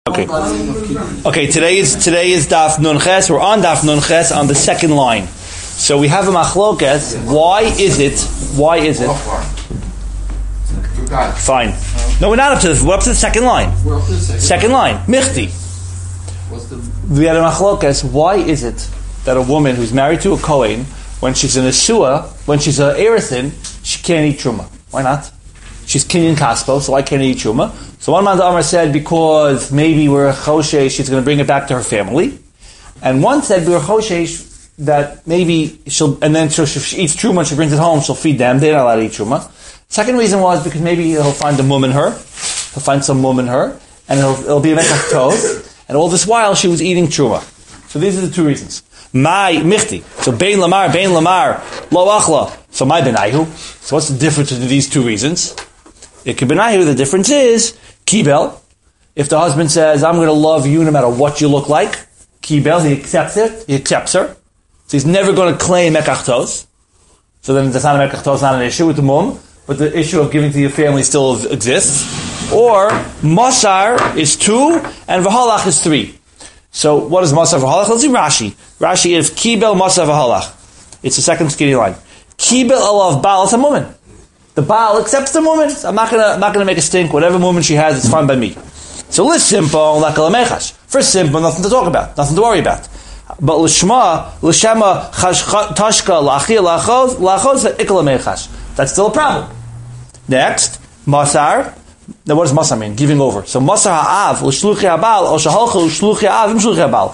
Okay. Okay. Today is Daf Nun Ches. We're on Daf Nun Ches on the second line. So we have a machlokas. Why is it? Fine. No, we're not up to this. We're up to the second line. We're up to the second line. Michti. We had a machlokas. Why is it that a woman who's married to a Kohen, when she's in a Sua, when she's an Erethin, she can't eat Truma? Why not? She's Kinyan Kaspo, so why can't eat Truma? So one man Amar said because maybe we're a Choshesh, she's going to bring it back to her family. And one said we're a Choshesh that maybe she'll, and then if she eats Truma and she brings it home, she'll feed them. They're not allowed to eat Truma. Second reason was because maybe he'll find a mum in her. He'll find some mum in her, and it'll be a Mekach Tov. And all this while she was eating Truma. So these are the two reasons. My Michti. So Bein Lamar, Lo Achla. So my Benayu. So what's the difference between these two reasons? Benayu, the difference is Kibel. If the husband says, I'm going to love you no matter what you look like, Kibel, he accepts it, he accepts her. So he's never going to claim Mekach Tos. So then that's not a Mekach Tos, not an issue with the mum, but the issue of giving to your family still exists. Or Masar is 2 and V'halach is 3. So what is Masar V'halach? Let's see Rashi. Rashi is Kibel Masar V'halach. It's the second skinny line. Kibel alav Baal, it's a woman. The Baal accepts the woman. So I'm not gonna make a stink. Whatever woman she has, it's fine by me. So simple, for simple, nothing to talk about, nothing to worry about. But l'shema tashka lachia lachos ikalamechash. That's still a problem. Next, masar. Now, what does masar mean? Giving over. So masar ha'av l'shluchi ha'bal or shahalcha l'shluchi ha'av l'shluchi ha'bal.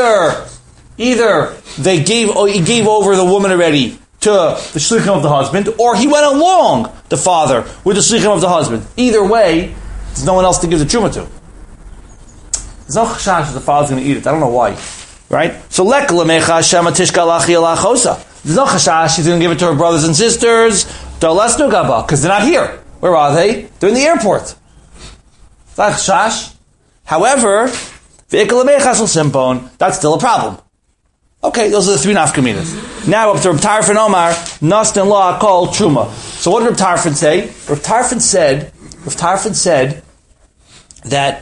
Either they gave or he gave over the woman already to the shlichim of the husband, or he went along, the father, with the shlichim of the husband. Either way, there's no one else to give the truma to. There's no chashash that the father's going to eat it. I don't know why. Right? So, lek l'mecha shema tishka lachia lachosa. There's no chashash, she's going to give it to her brothers and sisters, because they're not here. Where are they? They're in the airport. That's chashash. However, that's still a problem. Okay, those are the three nafkaminas. Now up to Reb Tarfon Omar, Nastin Law called Truma. So what did Reb Tarfon say? Reb Tarfon said that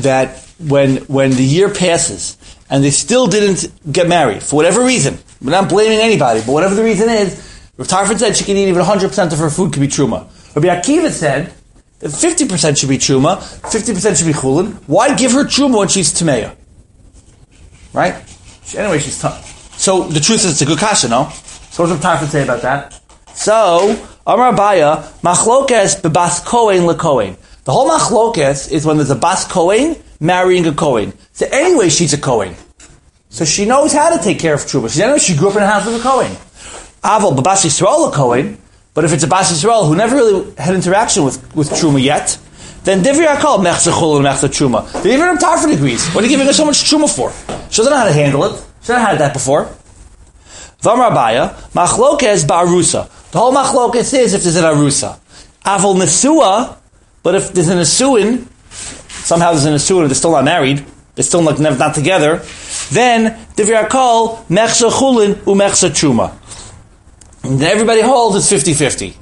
when the year passes and they still didn't get married, for whatever reason, we're not blaming anybody, but whatever the reason is, Reb Tarfon said she can eat even 100% of her food could be Truma. Rabbi Akiva said that 50% should be Truma, 50% should be Chulin. Why give her Truma when she's Tameya? Right? Anyway, she's tough. So the truth is, it's a good kasha, no? So what does Tarfon say about that? So Amar Abaya, machlokes bebas kohen lekohen. The whole machlokes is when there's a bas kohen marrying a kohen. So anyway, she's a kohen. So she knows how to take care of Truma. She grew up in a house with a kohen. Aval bebas Yisrael lekohen. But if it's a bas Yisrael who never really had interaction with Truma yet, then Divri Akal mechza chul and mechza Truma. Even Reb Tarfon agrees. What are you giving her so much Truma for? She doesn't know how to handle it. She hasn't had that before. V'amar Abaya, machlokes ba'arusa. The whole machlokes is if there's an arusa. Aval nesua, but if there's an asuin, somehow there's an asuin, they're still not married, they're still not together, then Divri Akal mechza chulin u'mechza Truma. And then everybody holds it's 50-50.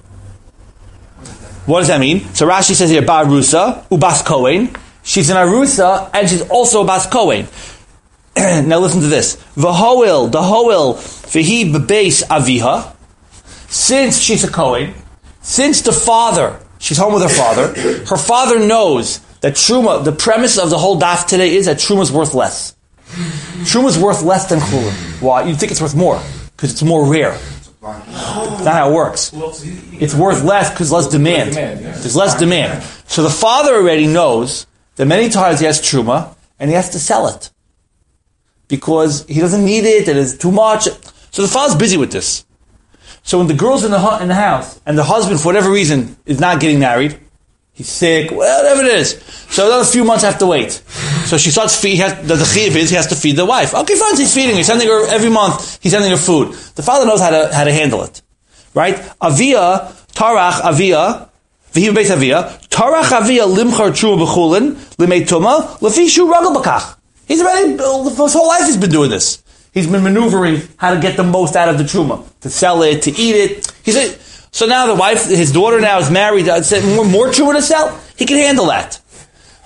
What does that mean? So Rashi says here, ba'arusa u'bas kohen. She's an arusa and she's also a bas kohen. Now listen to this. The hoil, v'hi b'beis aviha. Since she's a Kohen, since the father, she's home with her father knows that Truma, the premise of the whole daf today is that Truma's worth less. Truma's worth less than Chulin. Why? You think it's worth more, because it's more rare. That's not how it works. It's worth less because less demand. There's less demand. So the father already knows that many times he has Truma, and he has to sell it. Because he doesn't need it, it is too much. So the father's busy with this. So when the girl's in the house, and the husband, for whatever reason, is not getting married, he's sick, whatever it is. So another few months have to wait. So she starts feeding, the chiyuv is he has to feed the wife. Okay, fine, he's feeding her. He's sending her every month, he's sending her food. The father knows how to handle it. Right? Avia, Tarach Avia, V'him Beis Avia, Tarach Avia limchar truma b'chulin, limei tuma, lefishu ragal bakach. He's already, his whole life he's been doing this. He's been maneuvering how to get the most out of the truma. To sell it, to eat it. So now the wife, his daughter now is married, more truma to sell. He can handle that.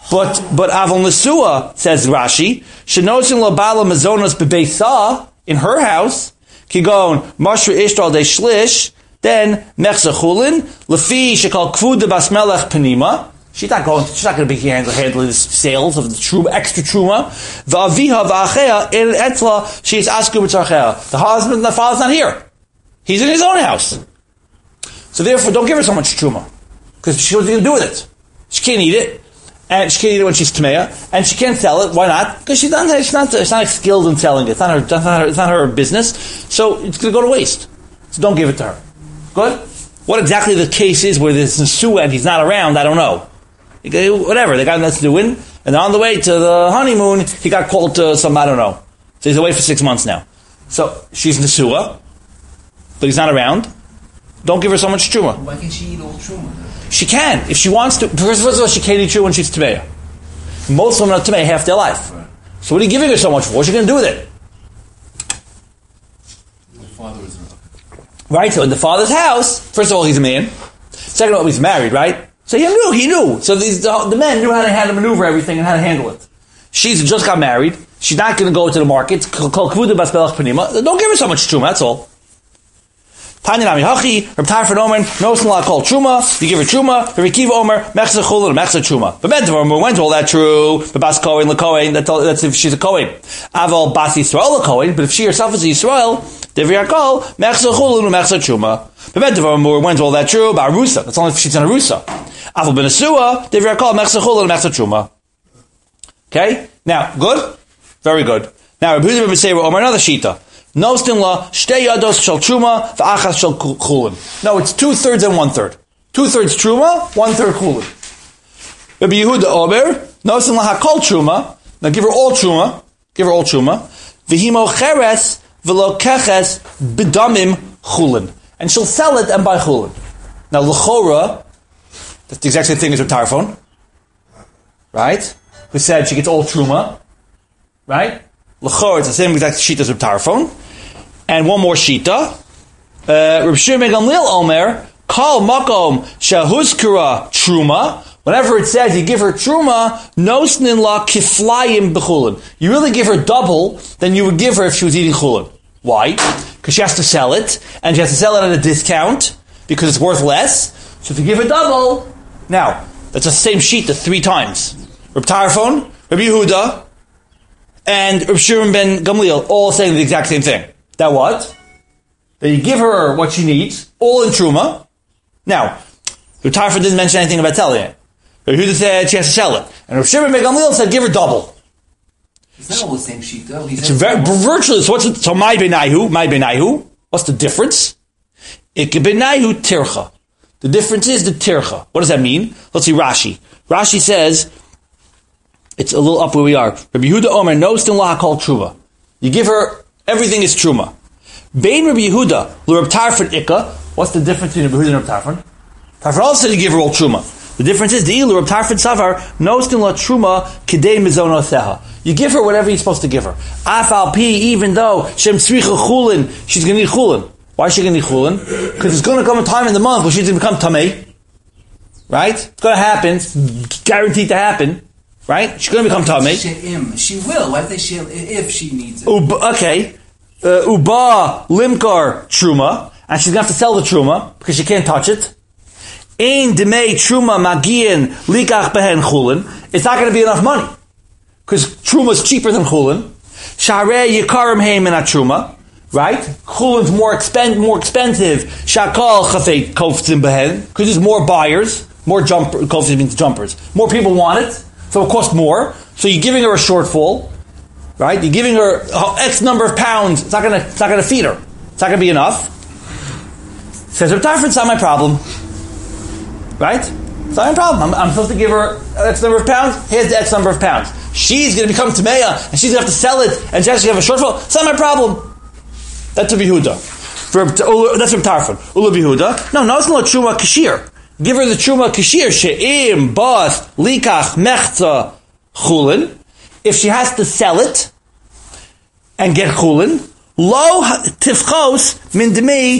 But Avol Nesua, says Rashi, Shenosin lo bala mazonos bebeisa, in her house, Kigon, Mashra Ishtal de Shlish, then Mechza Chulin, Lefi Shekal Kvuda Bas Melech Penima. She's not going to be handling the sales of the truma, extra truma. Va'aviha va'achea in etla, she is asking b'tzarchea. The husband and the father's not here. He's in his own house. So therefore, don't give her so much truma. Because she knows what to do with it. She can't eat it. And she can't eat it when she's tmeya. And she can't sell it. Why not? Because she's not skilled in selling it. It's not her business. So it's going to go to waste. So don't give it to her. Good? What exactly the case is where there's Nesua and he's not around, I don't know. Whatever, they got nothing to win. And on the way to the honeymoon, he got called to some, I don't know. So he's away for 6 months now. So she's Nesua, but he's not around. Don't give her so much truma. Why can't she eat all truma? She can, if she wants to. First of all, she can't eat truma when she's tmeya. Most women are tmeya half their life. Right. So what are you giving her so much for? What's she going to do with it? The father is right, so in the father's house, first of all, he's a man. Second of all, he's married, right? So he knew. So the men knew how to maneuver everything and how to handle it. She's just got married. She's not going to go to the market. Don't give her so much truma, that's all. Tanyanami Hachi, Reb Tarfon Omer, Nosen La called truma. You give her truma. Reb Akiva Omer, Mechza Chulin, Mechza truma. But when's all that true? The Bas Kohen, the Kohen. That's if she's a Kohen. Aval Bas Yisrael, a Kohen. But if she herself is a Yisrael, Devri Akol, Mechza Chulin, Mechza truma. But when's all that true? About Arusa. That's only if she's an Arusa. Aval Ben Asua, Devri Akol, Mechza Chulin, Mechza truma. Okay? Now, good? Very good. Now, Reb Huda ben Beseira Omer, another Shita. Nostin la shtei yados shel truma v'achas shel chulin. No, it's 2/3 and 1/3. 2/3 truma, 1/3 chulin. Rabbi Yehuda Omer, nostin la hakol truma. Now give her all truma. Give her all truma. V'himo cheres v'lo keches b'damim chulin, and she'll sell it and buy chulin. Now l'chora, that's the exact same thing as her Tarfon, right? Who said she gets all truma, right? L'chor, it's the same exact shita as Reb Tarfon. And one more shita. Reb Shimon Gamliel Omer, Kal Makom Shahuzkara Truma. Whenever it says you give her truma, nosnin la kiflayim b'chulin. You really give her double than you would give her if she was eating chulin. Why? Because she has to sell it, and she has to sell it at a discount, because it's worth less. So if you give her double, now, that's the same shita 3 times. Reb Tarfon, Reb Yehuda, and Reb Shimon ben Gamliel, all saying the exact same thing. That what? That you give her what she needs, all in truma. Now, Reb Tarfon didn't mention anything about selling it. Reb Yehuda said she has to sell it. And Reb Shimon ben Gamliel said give her double. It's not all the same sheet though. It's virtually, so my benaihu, what's the difference? Ikke benaihu tircha. The difference is the tircha. What does that mean? Let's see Rashi. Rashi says, it's a little up where we are. Rabbi Yehuda Omer, Nostin la hakol truma. You give her, everything is truma. Bein Rabbi Yehuda, l'Reb Tarfon ikka. What's the difference between Rabbi Yehuda and Reb Tarfon? Tarfon also said you give her all truma. The difference is, the Reb Tarfon savar, Nostin la truma kidei mizonoseha. You give her whatever you're supposed to give her. Afal pi, even though shem tzricha chulin, she's going to need chulin. Why is she going to need chulin? Because it's going to come a time in the month where she's going to become tamei. Right? It's going to happen. It's guaranteed to happen. Right? She's going to become tamei. She will. Why did they she'll if she needs it? Okay. Uba limkar truma, and she's going to have to sell the truma because she can't touch it. Ein demei truma magian likach behen chulin. It's not going to be enough money because truma is cheaper than chulin. Sharei yikarim heim in a truma. Right? Chulin's more expensive. Shakal chafei koftzim behen, because there's more buyers, more koftzim means jumpers. More people want it. So it costs more. So you're giving her a shortfall, right? You're giving her X number of pounds. It's not going to feed her. It's not going to be enough. Says Reb Tarfon, it's not my problem, right? It's not my problem. I'm supposed to give her X number of pounds. Here's the X number of pounds. She's going to become tameya, and she's going to have to sell it, and she's actually have a shortfall. It's not my problem. That's Reb Yehuda. That's Reb Tarfon. Ula Yehuda. No, it's not truma kashir. Give her the truma kashir she'im bas likach mechza chulin. If she has to sell it and get chulin, lo tifchos min demi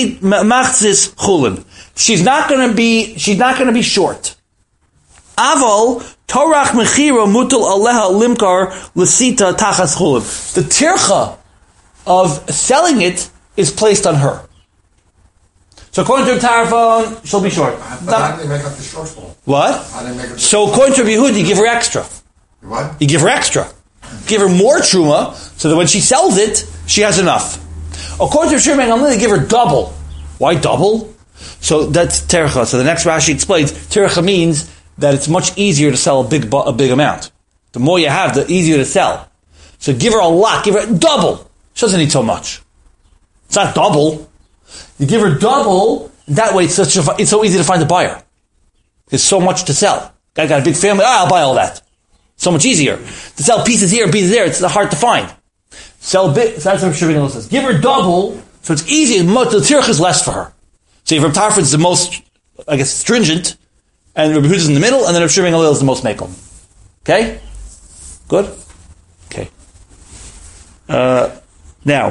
machzis chulin. She's not going to be short. Avol Torach mechira mutal aleha limkar l'sita tachas chulim. The tircha of selling it is placed on her. So according to Tarfon, she'll be short. But how do they make up the shortfall? What? How do they make up the So according to Yehudi, you give her extra. What? You give her extra. Give her more truma, so that when she sells it, she has enough. According to Shimon Gamliel, they give her double. Why double? So that's tercha. So the next Rashi explains, tercha means that it's much easier to sell a big amount. The more you have, the easier to sell. So give her a lot, give her double. She doesn't need so much. It's not double. You give her double, that way it's so easy to find a buyer. There's so much to sell. Guy got a big family, I'll buy all that. So much easier. To sell pieces here, pieces there, it's hard to find. Sell a bit, so that's what Shimon Gamliel says. Give her double, so it's easy, the tircha is less for her. So if Reb Tarfon is the most, I guess, stringent, and Reb Yehuda is in the middle, and then Reb Shimon Gamliel is the most mekel. Okay? Good? Okay. Now,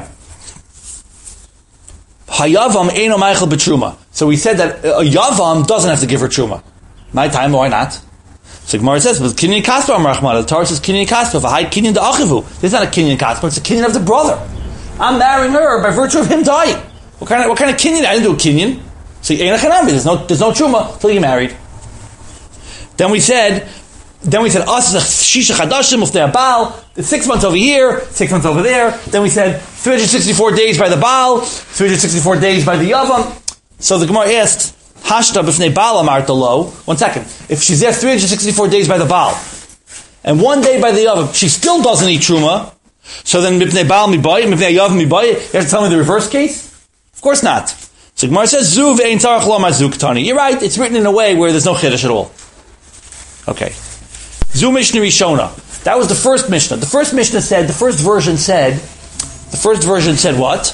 Hayavam eino meichel b'truma. So we said that a Yavam doesn't have to give her truma. My time, why not? So Gemara says, but Kinyan Kaspa Amrachmana. The Torah says Kinyan Kaspa, v'hai Kinyan da'achivu. This is not a Kinyan Kaspa, it's a Kinyan of the brother. I'm marrying her by virtue of him dying. What kind of Kinyan? I didn't do a Kinyan. So there's no truma until you're married. Then we said, us is a shisha chadashim ufnei Baal. It's 6 months over here, 6 months over there. Then we said 364 days by the Baal, 364 days by the Yavam. So the Gemara asks, Hashta b'fnei Baal amarta lo. 1 second. If she's there 364 days by the Baal, and 1 day by the Yavam, she still doesn't eat truma. So then b'fnei Baal mibayit, b'fnei Yavam mibayit. You have to tell me the reverse case? Of course not. So Gemara says, Zu ve'ein tzarach lo mazuk tani. You're right. It's written in a way where there's no chiddush at all. Okay. Zu Mishnah Rishona. That was the first Mishnah. The first Mishnah said, the first version said what?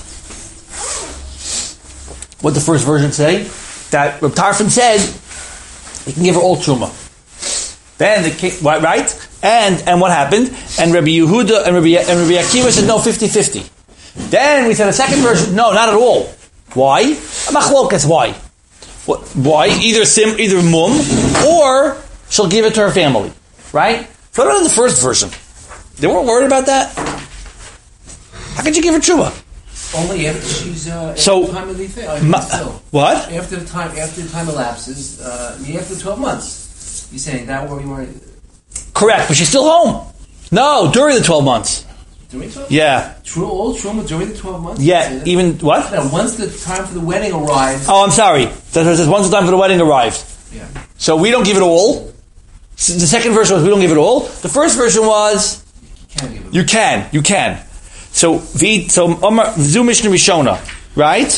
What the first version say? That Reb Tarfon said, you can give her all truma. Then the king, right? And what happened? And Rabbi Yehuda and Rabbi Akiva said, no, 50-50. Then we said a second version, no, not at all. Why? Machlokas, why? Why? Either mum, or she'll give it to her family. Right? So what about the first version? They weren't worried about that? How could you give her truma? Only after she's after So, the time of the affair. What? After the time elapses, after 12 months. You're saying that where you were Correct, but she's still home. No, during the 12 months. during 12 months? Yeah. All truma during the 12 months? Yeah, even, what? No, once the time for the wedding arrives. Oh, I'm sorry. That says once the time for the wedding arrived. Yeah. So we don't give it all. The second version was we don't give it all. The first version was you can. So Zu Mishnah Rishona, right?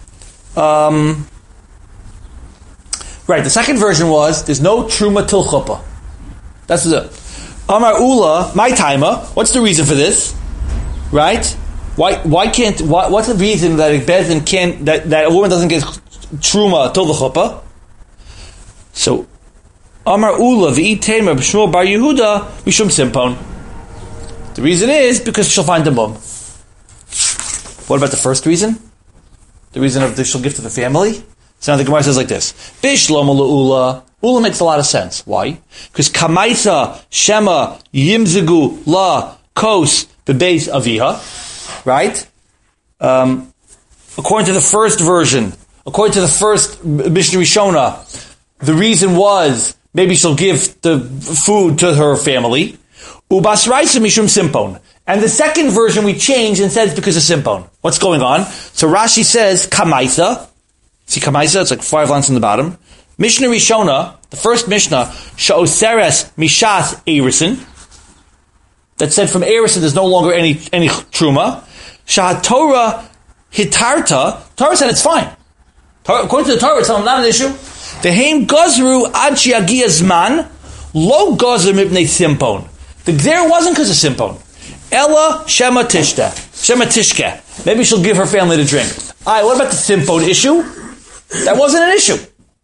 Right. The second version was there's no truma till chuppah. That's it. Amar Ula, my timer. What's the reason for this? Right? Why can't? What's the reason that a bedin can't that a woman doesn't get truma till the chuppah? So. Amar Ula v'itemer b'shmuel bar Yehuda mishum simpon. The reason is because she'll find a mum. What about the first reason? The reason of she'll give to the family? So now the Gemara says like this: Bishlomo le'ula. Ula makes a lot of sense. Why? Because kamaisa shema yimzigu la kos bebeis aviha. Right? According to the first version, according to the first Mishnah Rishona, the reason was maybe she'll give the food to her family. Ubasraisa mishum simpon. And the second version we changed and said it's because of simpon. What's going on? So Rashi says kamaisa. See kamaisa? It's like 5 lines from the bottom. Mishnah Rishona, the first Mishnah, sha'oseres mishas erison. That said from erison there's no longer any truma. Sha'atorah hitarta. Torah said it's fine. According to the Torah, it's not an issue. Ve'hem gazru ad she'yagia zman lo gazer mipnei simpon. The gzer wasn't because of simpon. Ella shema tishke. Maybe she'll give her family to drink. All right, what about the simpon issue? That wasn't an issue.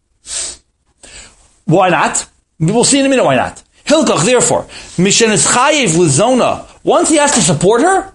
Why not? We'll see in a minute why not. Hilkach, therefore, mishenes chayev lizona. Once he has to support her,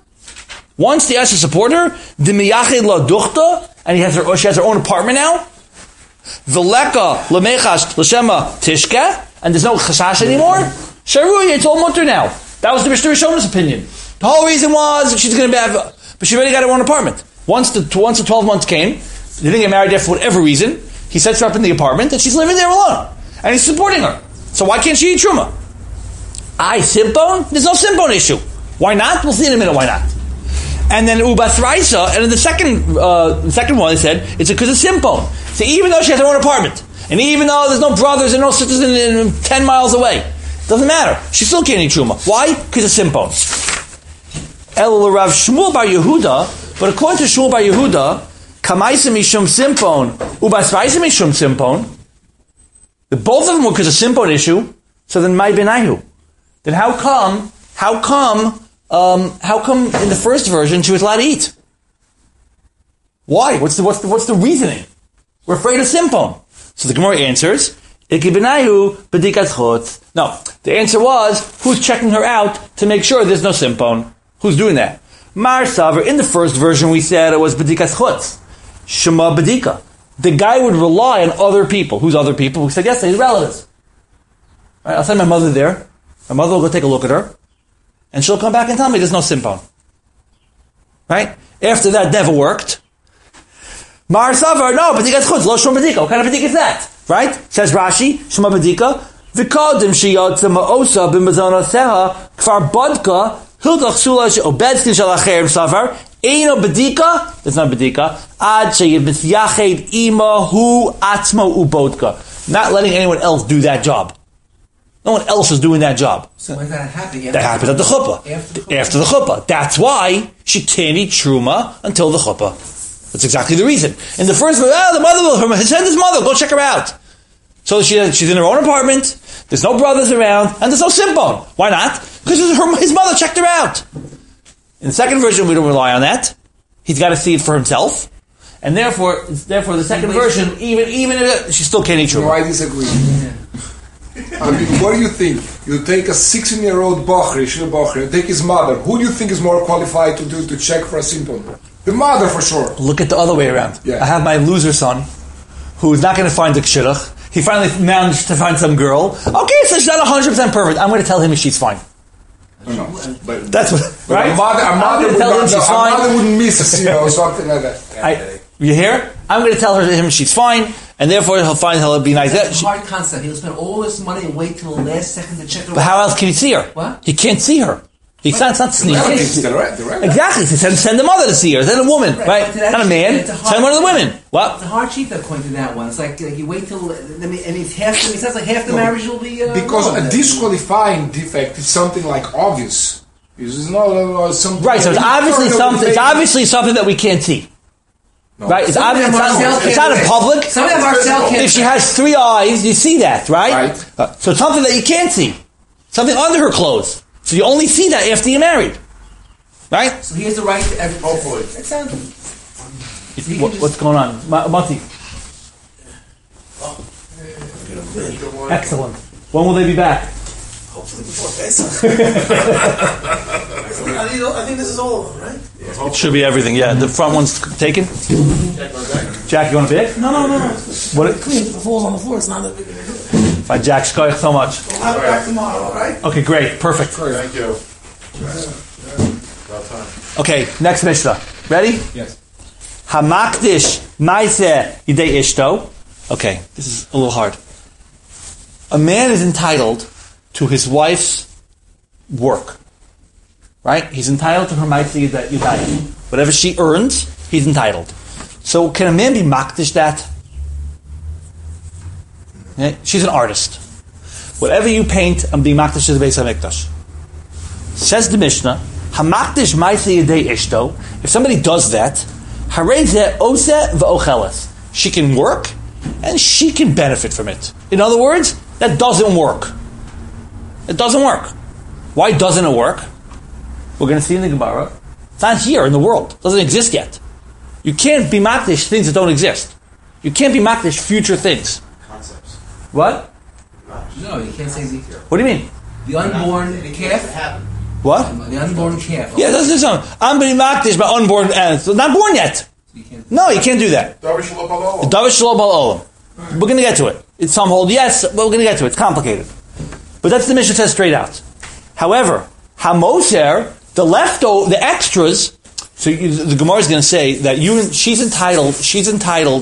the miyached la duchta, and she has her own apartment now. V'leka lemechash l'shema tishka, and there's no chashash anymore. Sharuya, it's all mutter now. That was the Mishnah Rishona's opinion. The whole reason was she's going to have, but she already got her own apartment. Once the 12 months came, they didn't get married there for whatever reason. He sets her up in the apartment, and she's living there alone, and he's supporting her. So why can't she eat truma? Simpon? There's no simpon issue. Why not? We'll see in a minute why not. And then Ubas Raisa, and in the second one, they said it's because of simpon. So even though she has her own apartment, and even though there's no brothers and no sisters in 10 miles away, doesn't matter. She still can't eat truma. Why? Because of simpon. El Rav Shmuel Bar Yehuda, but according to Shmuel Bar Yehuda, Kamaisa mishum simpon, Ubas Raisa mishum simpon. The both of them were because of simpon issue. So then, my benayu. Then how come in the first version she was allowed to eat? Why? What's the reasoning? We're afraid of simpon. So the Gemara answers, no, the answer was, who's checking her out to make sure there's no simpon? Who's doing that? Mar Savar, in the first version we said it was bedikas chutz. Shema bedika. The guy would rely on other people. Who's other people? Who said yes, his relatives. Right, I'll send my mother there. My mother will go take a look at her. And she'll come back and tell me there's no simpon. Right? After that never worked. Mar Savar, no, bedikas chutz, lo shom bedika. What kind of bedika is that? Right? Says Rashi, Shema bedika. V'kodim sheyotza ma'osa b'mazon aseha kfar bodka hildach sulash obedskin shalacher savar. Eino bedika, that's not bedika, ad sheyimithyached ima hu atzmo ubodka. Not letting anyone else do that job. No one else is doing that job. So when that happened? That happens at the chuppah. After the chuppah. That's why she can't eat truma until the chuppah. That's exactly the reason. In the first verse, the mother will send his mother, go check her out. So she's in her own apartment, there's no brothers around, and there's no simpon. Why not? Because his mother checked her out. In the second version, we don't rely on that. He's got to see it for himself. And therefore the second version, even if she still can't eat truma. No, I disagree. I mean, what do you think? You take a 16-year-old Bochri, Shir Bochri, and take his mother. Who do you think is more qualified to check for a simpon? The mother, for sure. Look at the other way around. Yeah. I have my loser son, who's not going to find the kshirach. He finally managed to find some girl. Okay, so she's not 100% perfect. I'm going to tell him she's fine. No, but that's what, right? A mother wouldn't miss, something like that. You hear? I'm going to tell him she's fine, and therefore he'll be nice. That's a hard concept. He'll spend all this money and wait till the last second to check her out. But how else can he see her? What? He can't see her. It's not sneaky. Exactly. Send the mother to see her. Send a woman, right? Not a man. Send one of the women. What? It's a hard sheet according to that one. It's like you wait till, and it's half. He says like half the marriage will be because a disqualifying defect is something like obvious. It's not something. Right. So it's obviously something. It's obviously something that we can't see. No. Right. It's obvious. It's not in public. Some of Marcel can't. If she has 3 eyes, you see that, right? So it's something that you can't see. Something under her clothes. So you only see that after you're married. Right? So he has the right to everything. Hopefully. Exactly. What's going on? Mati. Excellent. When will they be back? Hopefully before Pesach. I think this is all of them, right? Yeah. It should be everything, yeah. The front one's taken? Jack, you want a big? No. What? It's clean. If it falls on the floor, it's not that big of a deal. Fine, Jack, shkoyach so much. We'll have it back tomorrow, all right? Okay, great. Perfect. Thank you. Okay, next Mishnah. Ready? Yes. Hamakdish maiseh yidei ishto. Okay, this is a little hard. A man is entitled to his wife's work. Right? He's entitled to her maiseh yidei. Whatever she earns, he's entitled. So can a man be makdish that? Yeah, she's an artist. Whatever you paint, I'm being makdish to the Beis HaMikdash. Says the Mishnah, Hamakdish maiseh yidei ishto. If somebody does that, harezeh oseh v'ocheles. She can work and she can benefit from it. In other words, that doesn't work. It doesn't work. Why doesn't it work? We're going to see in the Gemara. It's not here in the world. It doesn't exist yet. You can't be makdish things that don't exist. You can't be makdish future things. Concepts. What? No, you can't say Ezekiel. What do you mean? The unborn calf. What? The unborn calf. Yeah, that's just something. I'm being makdish by unborn, not born yet. No, you can't do that. Davish lo balo. Davish lo bal olam. We're going to get to it. Some hold yes, but we're going to get to it. It's complicated. But that's the Mishnah says straight out. However, hamoser, the extras. So the Gemara is going to say that she's entitled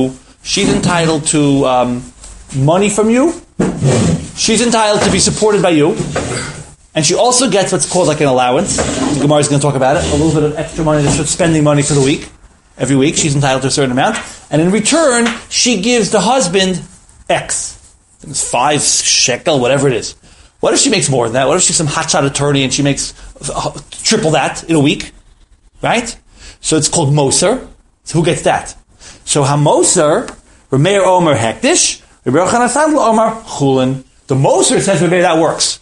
to money from you. She's entitled to be supported by you, and she also gets what's called like an allowance. The Gemara is going to talk about it. A little bit of extra money, that's spending money for the week. Every week, she's entitled to a certain amount, and in return, she gives the husband X. It's 5 shekel, whatever it is. What if she makes more than that? What if she's some hotshot attorney and she makes triple that in a week? Right? So it's called Moser. So who gets that? So HaMoser, Rameir Omer Hektish, Rabbi Yochanan Sandler Omer Chulin. The Moser says maybe that works.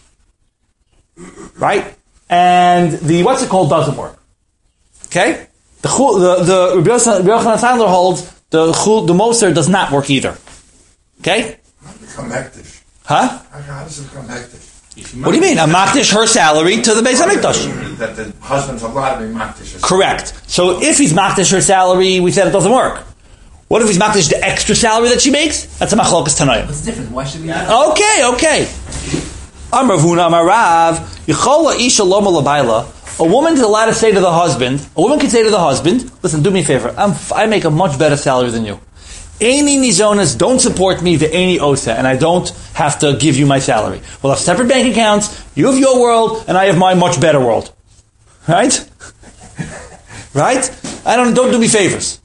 Right? And the, what's it called, doesn't work. Okay? The Rabbi Yochanan Sandler holds the Moser does not work either. Okay? Become hektish. Huh? How does it become hektish? What do you mean? A makdish her salary to the Beis HaMikdash. That the husband's allowed to be makdish. Correct. So if he's makdish her salary, we said it doesn't work. What if he's makdish the extra salary that she makes? That's a machlokas tanayim. What's different? Why should we? Okay. Amar Vuna Amar Rav Yechola Isha Loma Labaila. A woman is allowed to say to the husband. A woman can say to the husband, "Listen, do me a favor. I make a much better salary than you. Any nizonas don't support me, the any osa, and I don't have to give you my salary. We'll have separate bank accounts. You have your world, and I have my much better world. Right? Right? Don't do me favors.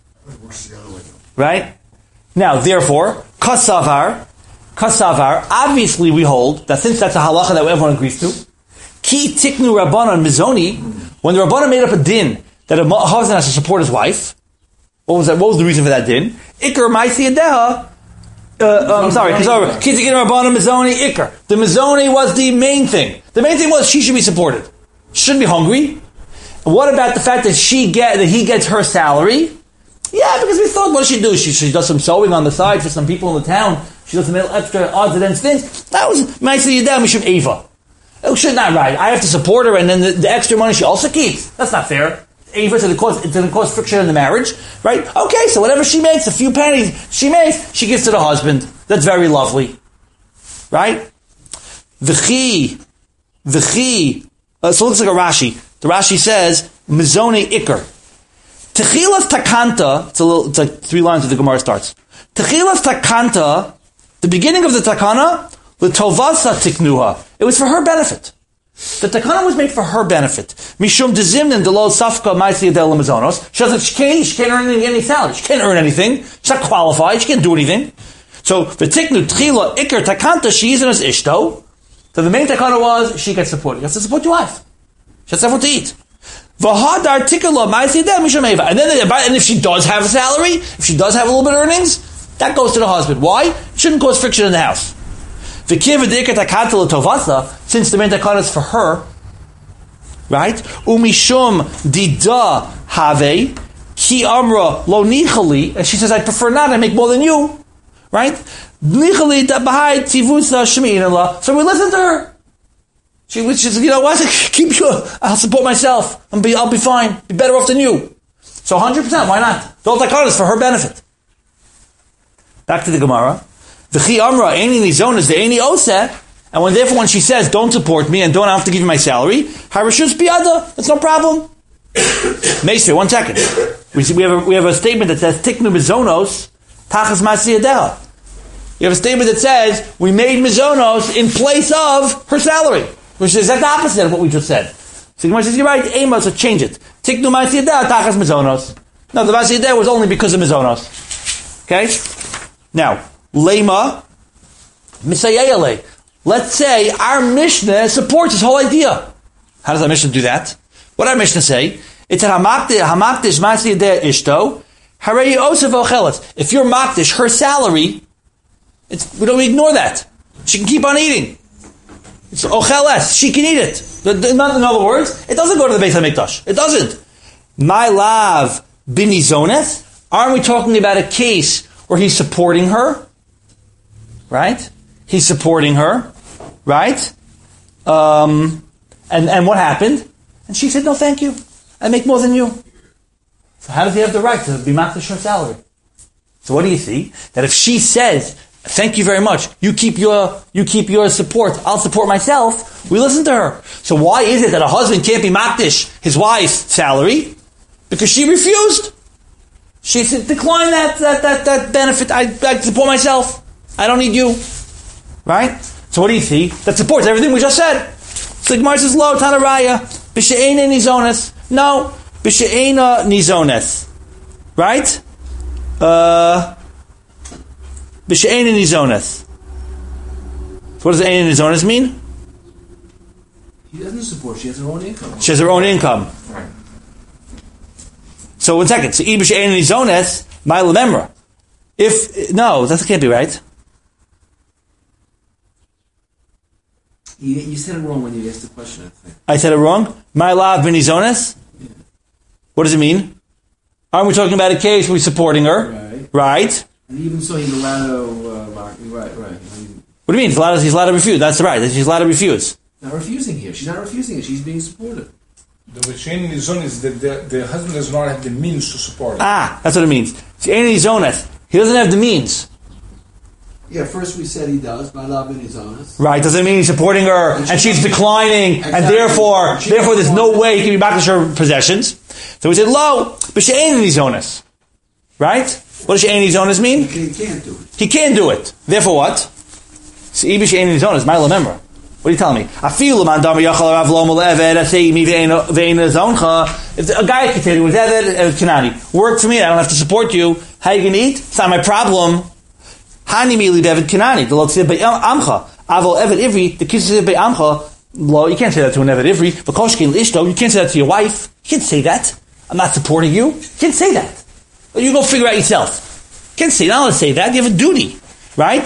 Right? Now, therefore, kasavar, obviously we hold that since that's a halacha that everyone agrees to, ki tiknu rabbanon mizoni, when the rabbanon made up a din that a husband has to support his wife, what was that? What was the reason for that din? Ikar ma'isi yadeha. I'm sorry. Ki tiknu rabbanon mizoni ikar. The mizoni was the main thing. The main thing was she should be supported. She shouldn't be hungry. And what about the fact that he gets her salary? Yeah, because we thought, what does she do? She does some sewing on the side for some people in the town. She does some extra odds and ends things. That was ma'isi yadeha mishum eva. It should not right. I have to support her, and then the extra money she also keeps. That's not fair. Eva, it's going to cause friction in the marriage, right? Okay, so whatever she makes, a few pennies she makes, she gives to the husband. That's very lovely, right? So it looks like a Rashi. The Rashi says mizoni ikar. Techilas takanta. It's like 3 lines of the Gemara starts. Techilas takanta. The beginning of the takana, l'tovasa tiknuha. It was for her benefit. The takana was made for her benefit. Mishum dezimnin delo safka ma'isi yadel l'mazonos. She can't earn any salary. She can't earn anything. She's not qualified. She can't do anything. So the tiknu tchila ikar takanta she's in his ishto. So the main takana was she gets supported. You have to support your wife. She has to have what to eat. V'hadar tikala ma'isi yadel mishum eva. And if she does have a salary, if she does have a little bit of earnings, that goes to the husband. Why? It shouldn't cause friction in the house. Since the main takana is for her, right? Umishum dida have ki amra lo nichali, and she says, "I prefer not. I make more than you." Right? Nichali da bahai tivusa shmi'inala. So we listen to her. She says, "You know what? Keep you. I'll support myself. I'll be fine. Be better off than you." So 100%. Why not? The whole takana is for her benefit. Back to the Gemara. V'chi amra any nizonas the any oseh, and when she says don't support me and don't have to give you my salary, harashus biyada, that's no problem. Meister, 1 second. We have a statement that says tiknu mizonos tachas ma'asi yadeha. You have a statement that says we made mizonos in place of her salary, which is the opposite of what we just said. So the Gemara says you're right. Amos, so change it. Tiknu ma'asi yadeha tachas mizonos. No, the ma'asi yadeha was only because of mizonos. Okay. Now. Lema, Misayele. Let's say our Mishnah supports this whole idea. How does our Mishnah do that? What does our Mishnah say? It's a hamakdish ma'asi yadeh ishto, harei osef ochelet. If you're makdish, her salary, we don't ignore that. She can keep on eating. It's ocheles. She can eat it. In other words, it doesn't go to the Beis HaMikdash. It doesn't. My lav binizoneth. Aren't we talking about a case where he's supporting her? Right? He's supporting her. Right? And what happened? And she said, no, thank you. I make more than you. So how does he have the right to be makdish her salary? So what do you see? That if she says, thank you very much, you keep your support, I'll support myself, we listen to her. So why is it that a husband can't be makdish his wife's salary? Because she refused. She said, decline that benefit, I support myself. I don't need you. Right? So what do you see? That supports everything we just said. So the Gemara says, lo, tanaraya, b'she'ena nizones. No, b'she'ena nizones. Right? B'she'ena nizones. So what does eina nizones mean? He doesn't support, she has her own income. She has her own income. Right. So 1 second. So b'she'ena nizones, ma'ila memra. No, that can't be right. You said it wrong when you asked the question, I think. I said it wrong? Ma'ila b'nizones? Yeah. What does it mean? Aren't we talking about a case where we're supporting her? Right. And even so, he's allowed to, right. What do you mean? He's allowed to refuse. That's right. She's allowed to refuse. Not refusing here. She's not refusing it. She's being supportive. The B'she'ena nizones is that the husband does not have the means to support it. That's what it means. Eina nizones. He doesn't have the means. Yeah, first we said he does, by love and his honest. Right, doesn't mean he's supporting her and she's declining, Exactly. and therefore there's no way he can be back to her possessions. So we said, lo, b'she'ena nizones. Right? What does she'ena nizones mean? He can't do it. He can do it. Therefore what? So b'she'ena nizones, my member. What are you telling me? Afilu man dama yachal rav lo eved asei mi ve'ena zoncha. If a guy can tell you with eved kanani, work for me, I don't have to support you. How you gonna eat? It's not my problem. Hani mili David Kanani, the Lotzib by Amcha. Avol Eved Ivri, the Kisib by Amcha. Lo, you can't say that to an Eved Ivri. Vakoshkin Ishto, you can't say that to your wife. You can't say that. I'm not supporting you. You can't say that. You go figure out yourself. You can't say, not to say that. You have a duty. Right?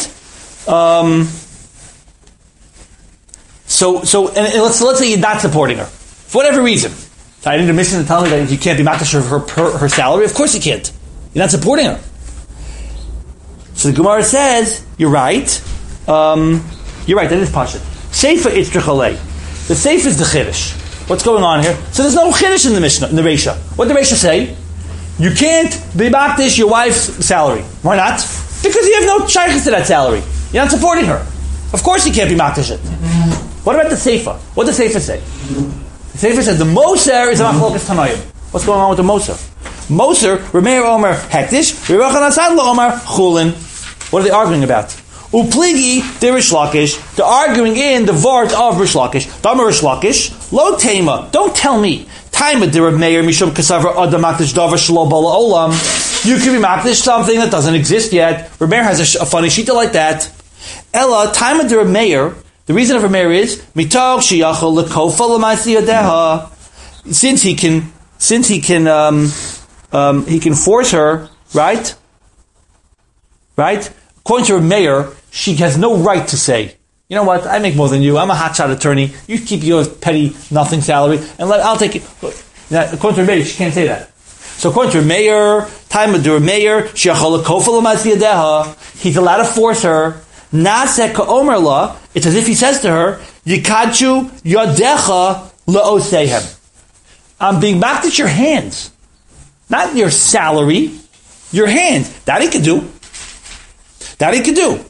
So let's say you're not supporting her. For whatever reason. So I didn't miss to tell me that you can't be makash of her salary. Of course you can't. You're not supporting her. So the Gemara says, you're right. You're right, that is Pashut. Seifa itztrichalei. The Seifa is the Chiddush. What's going on here? So there's no Chiddush in the Mishnah, in the Reisha. What did the Reisha say? You can't be makdish your wife's salary. Why not? Because you have no shaykhs to that salary. You're not supporting her. Of course you can't be makdish it. What about the Seifa? What does the Seifa say? The Seifa says the Moser is a machlokas Tanoim. What's going on with the Moser? Moser, Remeir Omer Hektish, Rebecca Nasan Omer Chulin. What are they arguing about? Upligi de Rish Lakish. They're arguing in the vart of Rish Lakish. Dama Rish Lakish. Lo Tema. Don't tell me. Taima de Remeir Mishum Kasavra Adam Makdish Davar Shlo Bala Olam. You can be Makdish something that doesn't exist yet. Remeir has a funny shita like that. Ella Taima de Remeir. The reason of Remeir is Mitog Shiyachol Lekofa Lamaisi Adeha. Since he can force her, right? Right? According to her mayor, she has no right to say, you know what, I make more than you, I'm a hotshot attorney, you keep your petty nothing salary, and I'll take it. Now, according to her mayor, she can't say that. So according to her mayor, time of her mayor, he's allowed to force her, it's as if he says to her, Yikachu Yodecha La'osehem. I'm being backed at your hands. Not your salary, your hand. That he could do. That's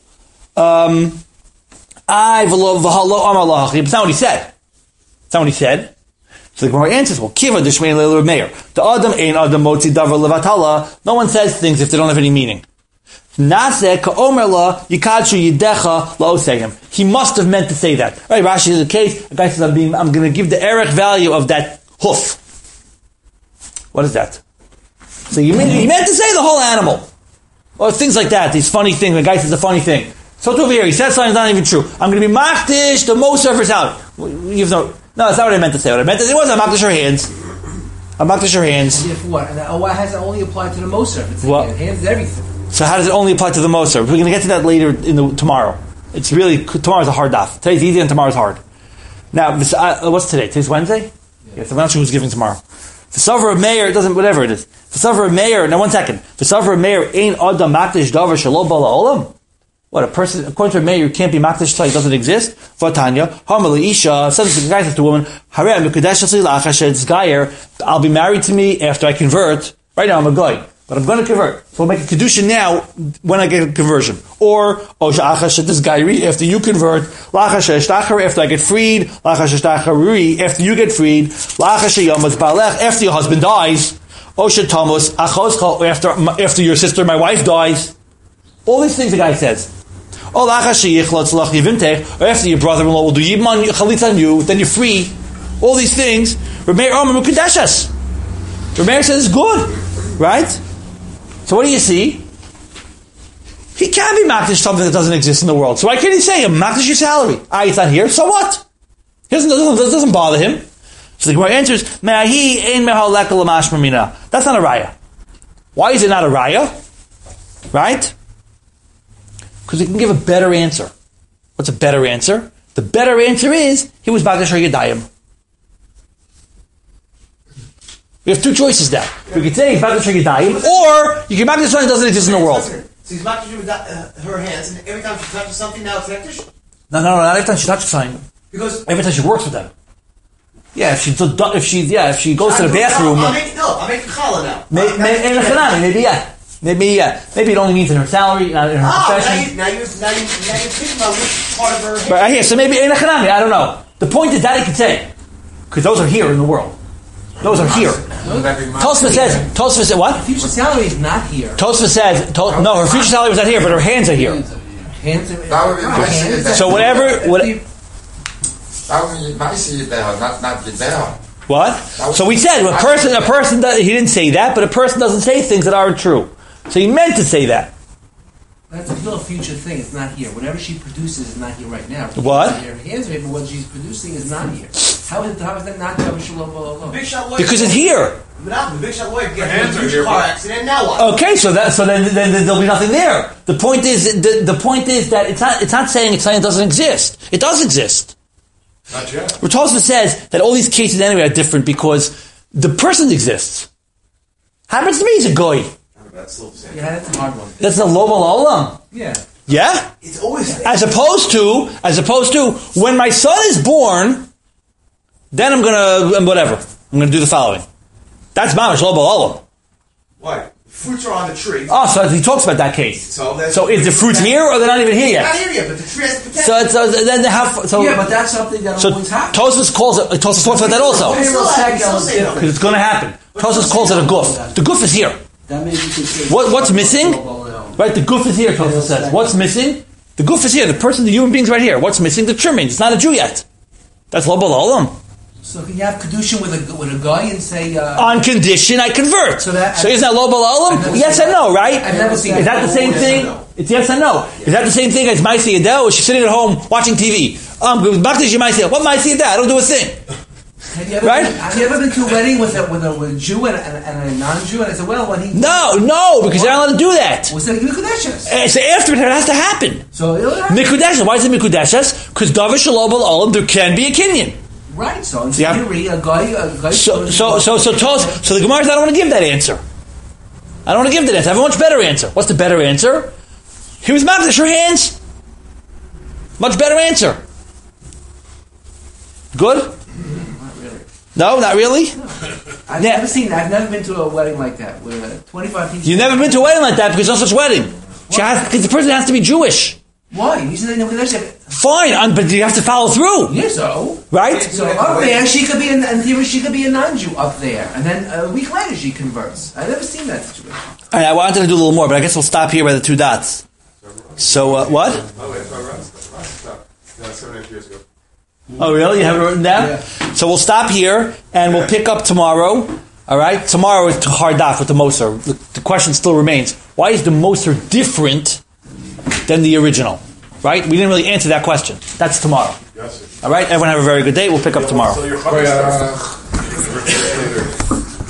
not what he said. That's not what he said. So the Gemara answers, well, Kiva Dishmein Leil Meir. The Adam ain't Adam Motzi Davar Levatala. No one says things if they don't have any meaning. Nase Ka'omer La Yikachu Yidecha La'osehem. He must have meant to say that. Right, Rashi is the case. The guy says, I'm going to give the erech value of that hoof. What is that? So he meant to say the whole animal. Or things like that. These funny things. The guy says a funny thing. So over here, he says something that's not even true. I'm going to be makdish the most surface out. No, that's not what I meant to say. What I meant to say was I'm makdish her hands. I'm makdish her hands. Yeah, for what? And why has it only applied to the Moser? It's what? Hands is everything. So how does it only apply to the Moser? We're going to get to that later tomorrow. It's really, tomorrow's a hard daf. Today's easy and tomorrow's hard. Now, what's today? Today's Wednesday? Yeah, so I'm not sure who's giving tomorrow. For Sover of Mayor, it doesn't, whatever it is. For Sover of Mayor, now 1 second. For Sover of Mayor, ain't Adam Makdish Davar Shalom Bala Olam? What, a person, according to a mayor, can't be Makdish till it doesn't exist? Vatanya, Hamali Isha, says the guy says to a woman, Harem, Mekadesh Lachashed Zgayer, I'll be married to me after I convert. Right now I'm a guy. but I'm going to convert. So I'll make a kedusha now when I get a conversion. Or this guy after you convert, after I get freed, after you get freed, after your husband dies, after your sister, my wife dies. All these things the guy says. Or after your brother-in-law will do yibman chalitza on you, then you're free. All these things. Rameir says it's good, right? So what do you see? He can be makdish something that doesn't exist in the world. So why can't he say, makdish your salary? It's not here, so what? It doesn't bother him. So the Gemara answers, that's not a raya. Why is it not a raya? Right? Because we can give a better answer. What's a better answer? The better answer is, he was makdish or yadayim. We have two choices now. We could say he's makdish or yadayim, or you can makdish something that doesn't exist in the world. So he's makdish with her hands, and every time she touches something, now it's hektish? No, not every time she touches something. Because every time she works with them. Yeah, if she goes to the bathroom. I'm making challah now. Maybe it only means in her salary, not in her profession. Now you're thinking about which part of her hand. Right here, so maybe in a chanami, I don't know. The point is that he could say, because those are here in the world. Those are here. Tosfos says what? Future salary is not here. Tosfos says, no, her future salary was not here, but her hands are here. So whatever. That would be nice there, not there. What? So we said a person he didn't say that, but a person doesn't say things that aren't true. So he meant to say that. That's still a future thing. It's not here. Whatever she produces is not here right now. What? Her hands are here, but what she's producing is not here. How is that not Shalom Ba'olam? Because it's here. The big shot lawyer gets in a huge car accident. Now what? Okay, so then there'll be nothing there. The point is that it's not saying it's something that doesn't exist. It does exist. Not yet. Tosfos says that all these cases anyway are different because the person exists. Happens to me, he's a goy. That's still the same. Yeah, that's a hard one. That's a lo olam. Yeah. Yeah? It's always As opposed to when my son is born, then I'm gonna do the following. That's mamash lo olam. Why? Fruits are on the tree. Oh, so he talks about that case. So is the fruit here or they're not even here yet? Not here yet, but the tree has the potential. Yeah, but that's something that always happens. Tosfos talks about that also. Because it's going to happen. Tosfos calls it a guf. The guf is here. What's missing? Right, the guf is here, Tosfos says. What's missing? The guf is here. The human being's right here. What's missing? The trimming. It's not a Jew yet. That's lo b'olam. So can you have kedushin with a guy and say on condition I convert? So isn't that lo b'olam? Yes and no, right? I've never seen is that the same thing? It's yes and no. Is that the same thing as Ma'aseh Yadeh, or she's sitting at home watching TV? What Ma'aseh Yadeh? I don't do a thing. Have you ever been to a wedding with a Jew and a non-Jew? And I said, well, when he... No, because you're not allowed to do that. Well, so Mikudeshes. So after it has to happen. So it'll happen. Mikudeshes. Why is it Mikudeshes? Because Davar Shalom B'Olam, there can be a Kinyan. Right, so in theory, a guy... So the Gemara says, I don't want to give that answer. I don't want to give that answer. I have a much better answer. What's the better answer? He was makdish her hands. Much better answer. Good? No, not really? No. I've never been to a wedding like that where 25 people... You've never been to a wedding like that because there's no such wedding. Because the person has to be Jewish. Why? You said fine, but you have to follow through. Yeah, so. Right? So up there, she could be a non-Jew up there. And then a week later she converts. I've never seen that situation. All right, I wanted to do a little more, but I guess we'll stop here by the two dots. So, what? Oh, wait, that's 7 years ago. Oh, really? You have it written down? Yeah. So we'll stop here, and we'll pick up tomorrow. All right? Tomorrow is hard daf with the Moser. The question still remains. Why is the Moser different than the original? Right? We didn't really answer that question. That's tomorrow. All right? Everyone have a very good day. We'll pick up tomorrow.